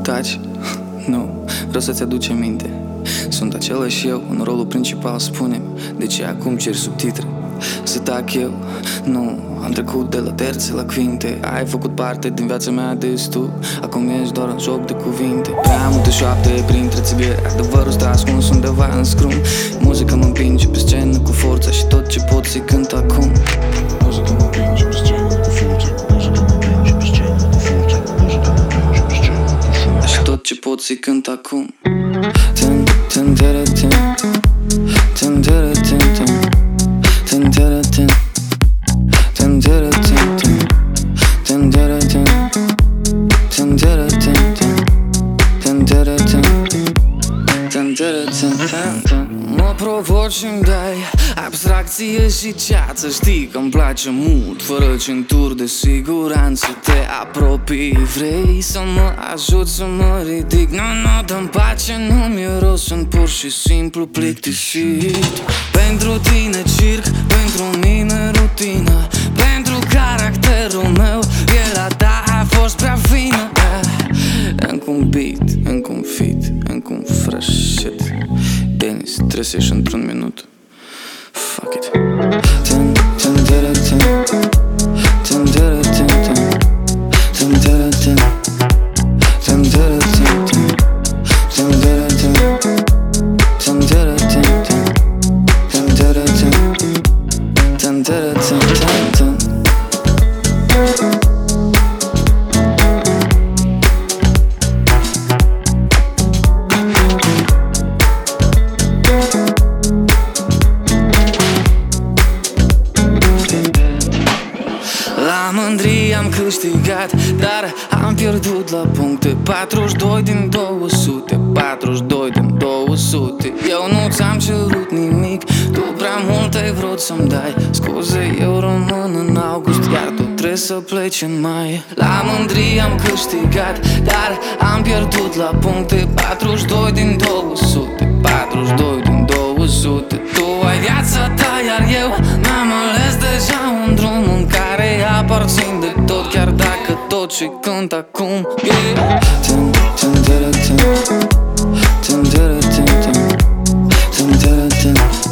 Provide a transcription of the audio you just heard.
taci? Nu, vreau să-ți aduce minte. Sunt același eu, în rolul principal, spune-mi de ce acum ceri subtitre? Să tac eu? Nu, am trecut de la terțe la quinte. Ai făcut parte din viața mea destul. Acum ești doar un joc de cuvinte. Prea multe șoapte printre țigări. Adevărul stă ascuns undeva în scrum. Muzica mă împinge pe scenă cu forța și tot ce pot să-i cânt acum. Muzica mă împinge pe scenă cu forța. Muzica mă împinge pe scenă cu forța. Muzica mă împinge pe scenă cu forța. Și tot ce pot să-i cânt acum. Tân, tân, tere, tân. Tân, tere, tân, tân. Tân, tere, tân. Tân, tere, tân, tân. Tân, tere, tân. Tân, tere, tân, tân. Tân, tere, tân. Tân, tere, tân, tân. Mă provoci și-mi dai abstracție și ceață. Știi că-mi place mult, fără centuri de siguranță. Te apropii, vrei să mă ajut să mă ridic. Nu, dă-mi pace, nu-mi e rost, sunt pur și simplu plictisit. Pentru tine circ, pentru mine rutină. Pentru caracterul meu, pielea ta a fost prea fină. Încă un beat, încă un feat, încă un fresh shit. Dennis, trebuie să ieși într-un minut. Fuck it. Tân, tân, tere, tân. Tân, tere, tân, tân. Tân, tere, tân. Tân, tere, tân, tân. Tân, tere, tân. Tân, tere, tân, tân. Tân, tere, tân. Tân, tere, tân, tân. La mândrie am câștigat, dar am pierdut la puncte. 42 din 200, 42 din 200. Eu nu ți-am cerut nimic, tu prea mult ai vrut să-mi dai. Scuze, eu rămân în august, iar tu trebuie să pleci în mai. La mândrie am câștigat, dar am pierdut la puncte. 42 din 200, 42 din 200. Tu ai viața ta, iar eu mi-am ales deja un drum în care aparțin de tot, chiar dacă tot ce cânt acum e tân, tân, tere, tân. Tân, tere, tân, tân. Tân, tere, tân.